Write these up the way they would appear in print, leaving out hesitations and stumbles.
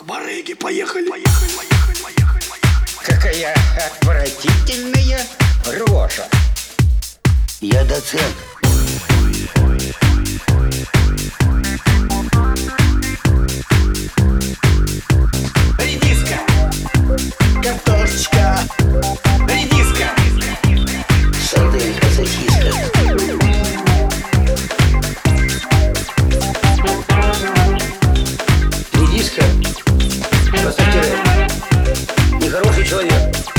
барыги, поехали. Какая отвратительная рожа. Я доцент. Редиска, картошечка, редиска, Сарделька, сосиска. Редиска, поставьте нехороший человек.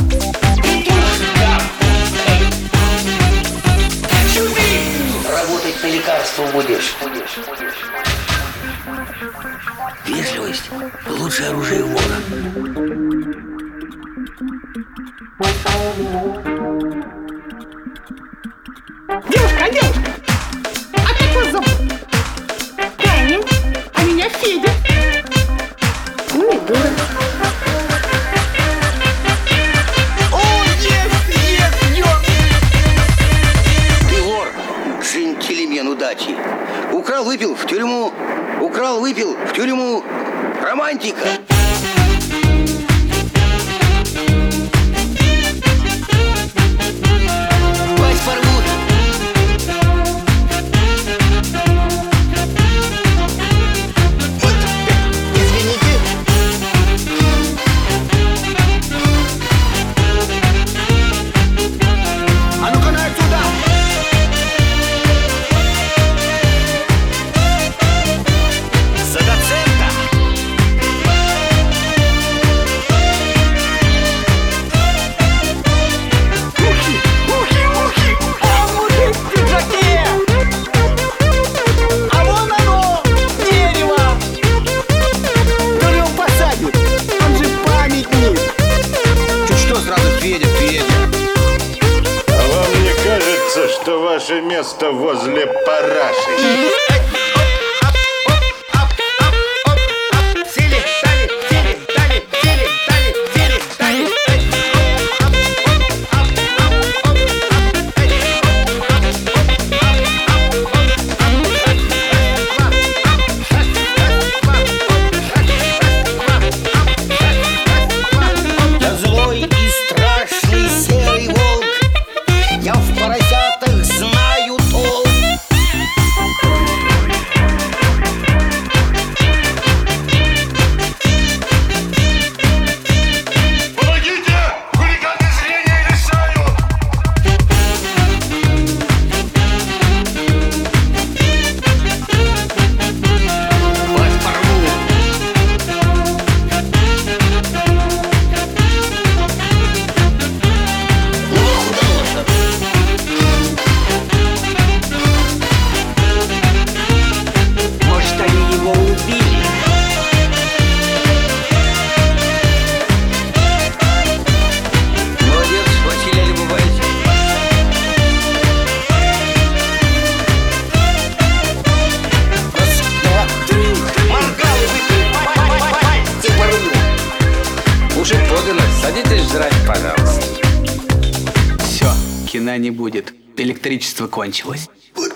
Работать на лекарство будешь. Вежливость – лучшее оружие вора. Девушка, а как вас зовут? Таня, а меня Федя. Ну и дура. о, ес, Ты вор, джентльмен удачи. Украл, выпил в тюрьму. Украл, выпил в тюрьму. Романтика. Власть порвут. извините. А ну-ка на отсюда. За доцента. Ухи, а мужик в пиджаке. А вон оно, дерево. Кто его посадит? Он же памятник. Чуть что сразу Федя. А вам не кажется, что ваше место возле параши? Я злой и страшный серый волк. Я в поросятах знаю толк. Помогите! Хулиганы зрения лишают! Власть порву. Может, они его убили? Молодец, Василий Алибабаевич. Моргалы выпили. Уже подано. Садитесь жрать, пожалуйста. Все, кино не будет. Электричество кончилось. Вот